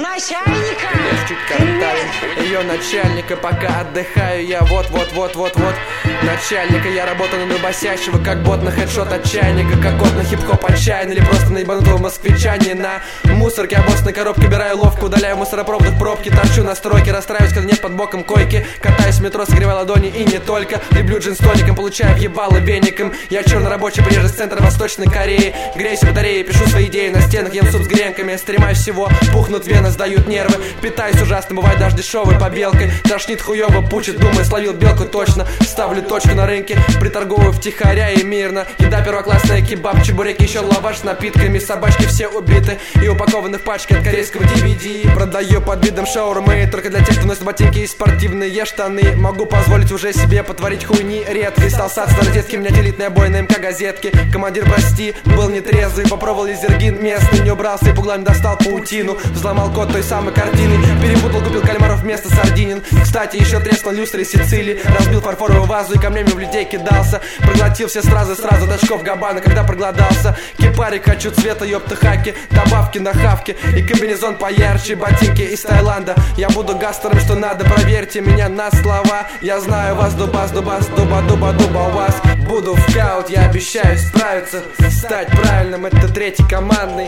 начальника. Легче катаю ее начальника, пока отдыхаю я вот. Начальника, я работаю на дубосящего, как бот на хедшот от чайника, как кот на хип-хоп отчаянный, или просто на ебанутого москвича. Не на мусорке, а босс на коробке, убираю ловко, удаляю мусоропроводах пробки, торчу на стройке, расстраиваюсь, когда нет под боком койки, катаюсь в метро, согреваю ладони и не только, люблю джин с тоником, получаю въебало веником. Я чернорабочий, приезжий с центра Восточной Кореи, греюсь в батарее, пишу свои идеи на стенах, ем суп с гренками, стремаюсь всего, пухнут вены, сдают нервы, питаюсь ужасно, бывает даже дешевой побелкой, тошнит хуёво, пучит, думаю, словил белку точно, ставлю точку на рынке, приторговываю втихаря и мирно. Еда первоклассная, кебаб, чебуреки, еще лаваш с напитками, собачки все убиты и упакованы в пачке от корейского DVD. Продаю под видом шаурмы, только для тех, кто носит ботинки и спортивные штаны. Могу позволить уже себе потворить хуйни редкой. Стал сад стародетки, меня делит на обои на МК газетки. Командир, прости, был нетрезвый, попробовал лизергин местный, не убрался и пуглами достал паутину. Взломал код той самой картины, перепутал, купил кальмаров вместо сардинин. Кстати, еще треснул люстрой Сицилии, разбил фарфоровую вазу и камнями в людей кидался. Проглотил все сразу от очков Габбана, когда проголодался. Кипарик хочу цвета, ёпта хаки, добавки на хавке и комбинезон поярче, ботинки из Таиланда. Я буду гастером, что надо, проверьте меня на слова. Я знаю вас, дубас, дуба у вас. Буду в каут, я обещаю справиться, стать правильным, это третий командный.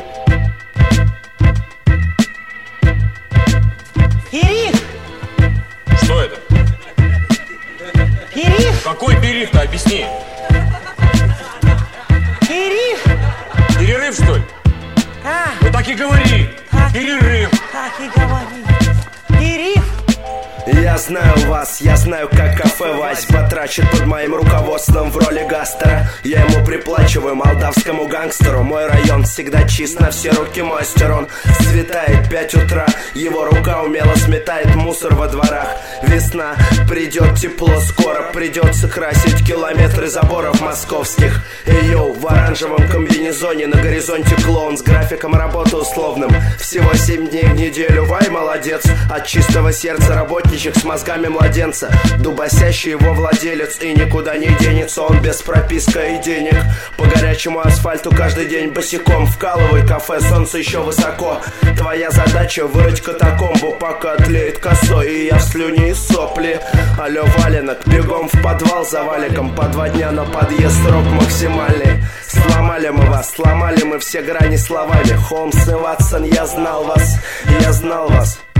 Периф! Что это? Периф! Какой перерыв-то? Объясни. Периф! Перерыв, что ли? Ну так и говори. Перерыв. Так и говори. Периф! Я знаю вас, я знаю, как кафе Вась потрачет под моим руководством в роли гастера. Я ему приплачиваю, молдавскому гангстеру. Мой район всегда чист, на все руки мастер. Он светает 5 утра, его рука умело сметает мусор во дворах. Весна, придет тепло скоро, придется красить километры заборов московских. Эй, йоу, в оранжевом комбинезоне, на горизонте клоун с графиком работы условным. Всего 7 дней в неделю, вай, молодец. От чистого сердца работничек с мозгами младенца, дубосящий его владелец, и никуда не денется он без прописка и денег. По горячему асфальту каждый день босиком, вкалывай кафе, солнце еще высоко. Твоя задача вырыть катакомбу, пока тлеет косой, и я в слюне и сопли. Алло, валенок, бегом в подвал за валиком, по 2 дня на подъезд, срок максимальный. Сломали мы вас, сломали мы все грани словами. Холмс и Ватсон, я знал вас.